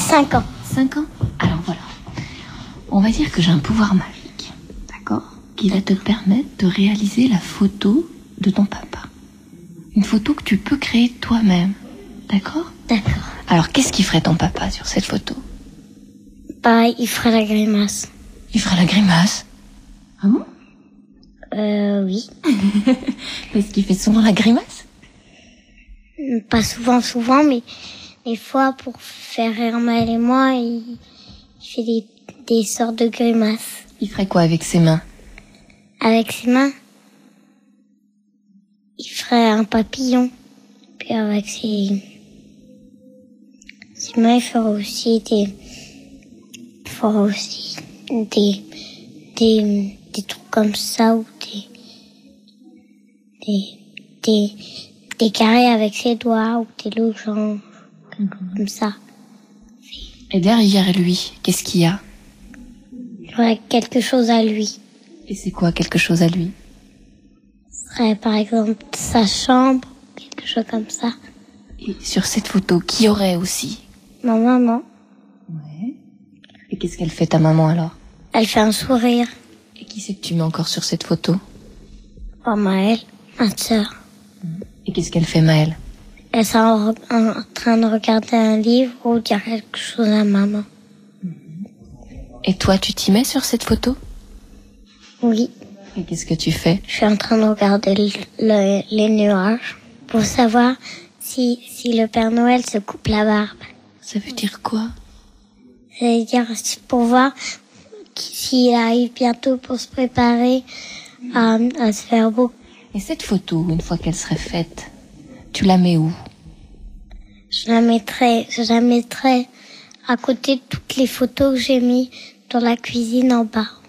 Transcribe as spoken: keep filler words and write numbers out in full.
cinq ans. cinq ans? Alors voilà. On va dire que j'ai un pouvoir magique, d'accord, qui va te permettre de réaliser la photo de ton papa. Une photo que tu peux créer toi-même, d'accord? D'accord. Alors qu'est-ce qu'il ferait ton papa sur cette photo? Bah, il ferait la grimace. Il ferait la grimace? Ah bon? Euh, oui. Est-ce qu'il fait souvent la grimace? Pas souvent, souvent, mais des fois, pour faire rire Maël et moi, il, il fait des, des sortes de grimaces. Il ferait quoi avec ses mains? Avec ses mains, il ferait un papillon. Puis avec ses, ses mains, il ferait aussi des, il ferait aussi des, des, des trucs comme ça, ou des, des, des, des carrés avec ses doigts, ou des losanges, comme ça. Et derrière lui, qu'est-ce qu'il y a? Il ferait quelque chose à lui. Et c'est quoi quelque chose à lui? Ce serait par exemple sa chambre, quelque chose comme ça. Et sur cette photo, qui y aurait aussi? Ma maman, Ouais. Et qu'est-ce qu'elle fait ta maman alors? elle fait un sourire. Et qui c'est que tu mets encore sur cette photo? Pas Maël, ma sœur. Et qu'est-ce qu'elle fait Maëlle? Elle est en, en train de regarder un livre ou dire quelque chose à maman. Et toi, tu t'y mets sur cette photo? Oui, Et qu'est-ce que tu fais? je suis en train de regarder le, le- les nuages pour savoir si, si le Père Noël se coupe la barbe. Ça veut dire quoi? C'est-à-dire pour voir s'il arrive bientôt pour se préparer à, à se faire beau. Et cette photo, une fois qu'elle serait faite, tu la mets où? Je la mettrai, je la mettrai à côté de toutes les photos que j'ai mis dans la cuisine en bas.